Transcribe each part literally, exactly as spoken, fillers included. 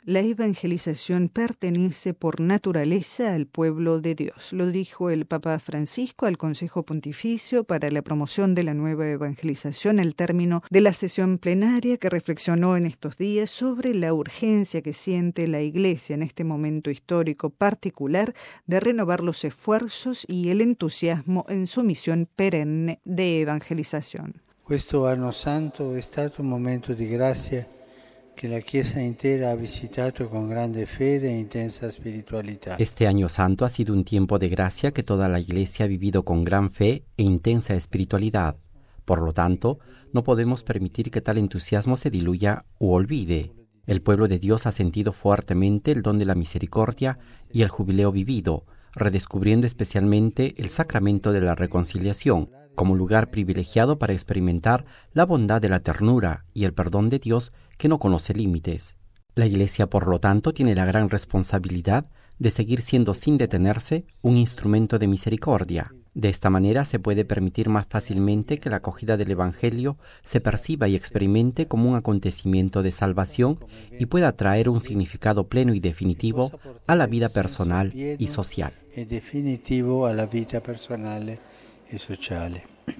La evangelización pertenece por naturaleza al pueblo de Dios. Lo dijo el Papa Francisco al Consejo Pontificio para la Promoción de la Nueva Evangelización al término de la sesión plenaria que reflexionó en estos días sobre la urgencia que siente la Iglesia en este momento histórico particular de renovar los esfuerzos y el entusiasmo en su misión perenne de evangelización. Questo anno santo è stato un momento di grazia que la Chiesa entera ha visitato con grande fede e intensa espiritualidad. Este año santo ha sido un tiempo de gracia que toda la Iglesia ha vivido con gran fe e intensa espiritualidad. Por lo tanto, no podemos permitir que tal entusiasmo se diluya u olvide. El pueblo de Dios ha sentido fuertemente el don de la misericordia y el jubileo vivido, redescubriendo especialmente el sacramento de la reconciliación como lugar privilegiado para experimentar la bondad de la ternura y el perdón de Dios que no conoce límites. La Iglesia, por lo tanto, tiene la gran responsabilidad de seguir siendo sin detenerse un instrumento de misericordia. De esta manera se puede permitir más fácilmente que la acogida del Evangelio se perciba y experimente como un acontecimiento de salvación y pueda traer un significado pleno y definitivo a la vida personal y social. E definitivo alla vita personale e sociale.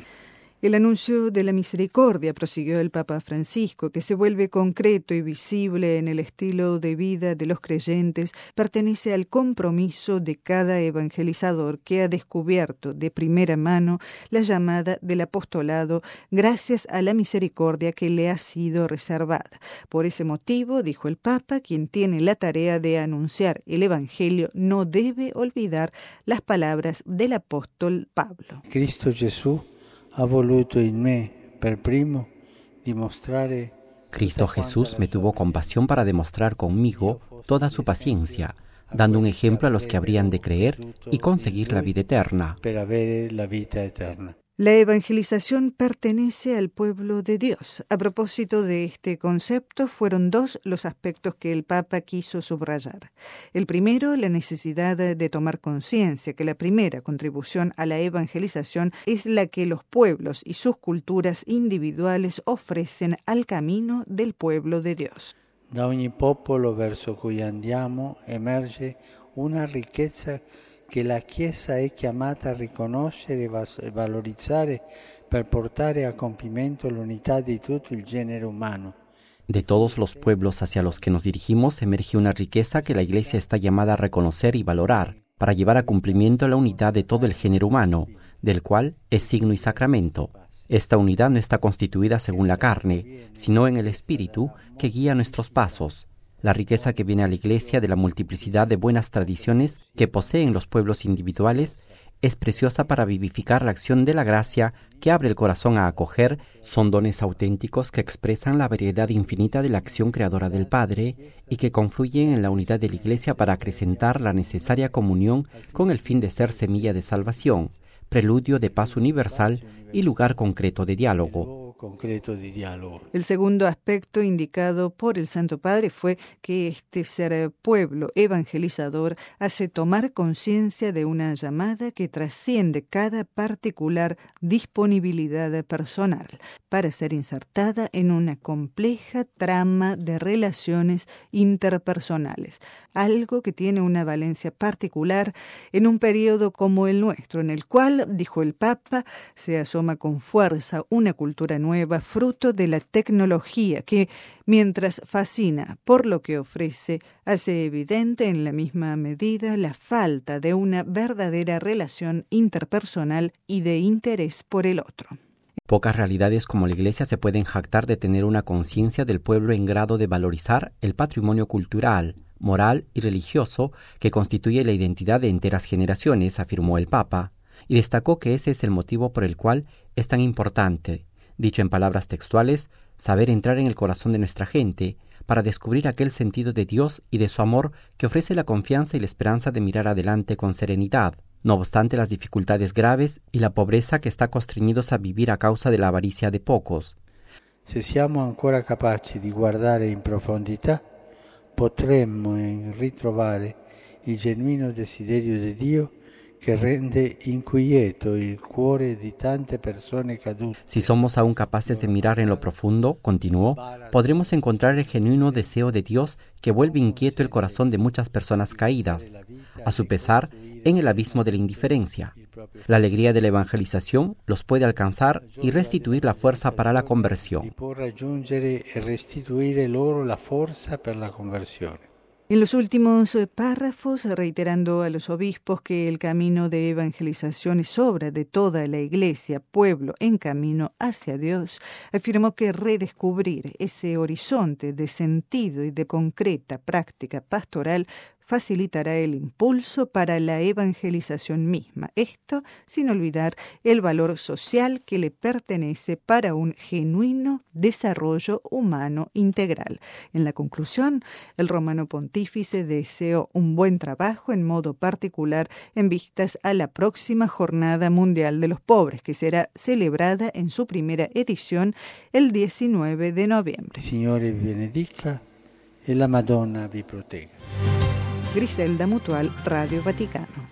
El anuncio de la misericordia, prosiguió el Papa Francisco, que se vuelve concreto y visible en el estilo de vida de los creyentes, pertenece al compromiso de cada evangelizador que ha descubierto de primera mano la llamada del apostolado gracias a la misericordia que le ha sido reservada. Por ese motivo, dijo el Papa, quien tiene la tarea de anunciar el Evangelio no debe olvidar las palabras del apóstol Pablo. Cristo Gesù ha voluto in me per primo dimostrare. Cristo Jesús me tuvo compasión para demostrar conmigo toda su paciencia, dando un ejemplo a los que habrían de creer y conseguir la vida eterna. Per avere la vita eterna. La evangelización pertenece al pueblo de Dios. A propósito de este concepto, fueron dos los aspectos que el Papa quiso subrayar. El primero, la necesidad de tomar conciencia que la primera contribución a la evangelización es la que los pueblos y sus culturas individuales ofrecen al camino del pueblo de Dios. Da ogni popolo verso cui andiamo emerge una ricchezza che la Chiesa è chiamata a riconoscere e valorizzare per portare a compimento l'unità di tutto il genere umano. De todos los pueblos hacia los que nos dirigimos emerge una riqueza que la Iglesia está llamada a reconocer y valorar, para llevar a cumplimiento la unidad de todo el género humano, del cual es signo y sacramento. Esta unidad no está constituida según la carne, sino en el Espíritu que guía nuestros pasos. La riqueza que viene a la Iglesia de la multiplicidad de buenas tradiciones que poseen los pueblos individuales es preciosa para vivificar la acción de la gracia que abre el corazón a acoger. Son dones auténticos que expresan la variedad infinita de la acción creadora del Padre y que confluyen en la unidad de la Iglesia para acrecentar la necesaria comunión con el fin de ser semilla de salvación, preludio de paz universal y lugar concreto de diálogo. El segundo aspecto indicado por el Santo Padre fue que este ser pueblo evangelizador hace tomar conciencia de una llamada que trasciende cada particular disponibilidad personal para ser insertada en una compleja trama de relaciones interpersonales, algo que tiene una valencia particular en un periodo como el nuestro, en el cual, dijo el Papa, se asoma con fuerza una cultura nueva, fruto de la tecnología que, mientras fascina por lo que ofrece, hace evidente en la misma medida la falta de una verdadera relación interpersonal y de interés por el otro. Pocas realidades como la Iglesia se pueden jactar de tener una conciencia del pueblo en grado de valorizar el patrimonio cultural, moral y religioso que constituye la identidad de enteras generaciones, afirmó el Papa, y destacó que ese es el motivo por el cual es tan importante, dicho en palabras textuales, saber entrar en el corazón de nuestra gente para descubrir aquel sentido de Dios y de su amor que ofrece la confianza y la esperanza de mirar adelante con serenidad, no obstante las dificultades graves y la pobreza que está constreñidos a vivir a causa de la avaricia de pocos. Se siamo ancora capaci di guardare in profondità, potremmo ritrovare il genuino desiderio di Dio che rende inquieto il cuore di tante persone cadute. Si somos aún capaces de mirar en lo profundo, continuó, podremos encontrar el genuino deseo de Dios que vuelve inquieto el corazón de muchas personas caídas, a su pesar, en el abismo de la indiferencia. La alegría de la evangelización los puede alcanzar y restituir la fuerza para la conversión. Può raggiungere e restituire loro la forza per la conversione. En los últimos párrafos, reiterando a los obispos que el camino de evangelización es obra de toda la Iglesia, pueblo en camino hacia Dios, afirmó que redescubrir ese horizonte de sentido y de concreta práctica pastoral facilitará el impulso para la evangelización misma. Esto sin olvidar el valor social que le pertenece para un genuino desarrollo humano integral. En la conclusión, el romano pontífice deseó un buen trabajo en modo particular en vistas a la próxima Jornada Mundial de los Pobres, que será celebrada en su primera edición el diecinueve de noviembre. El Signore vi benedica e la Madonna vi protegga. Griselda Mutual, Radio Vaticano.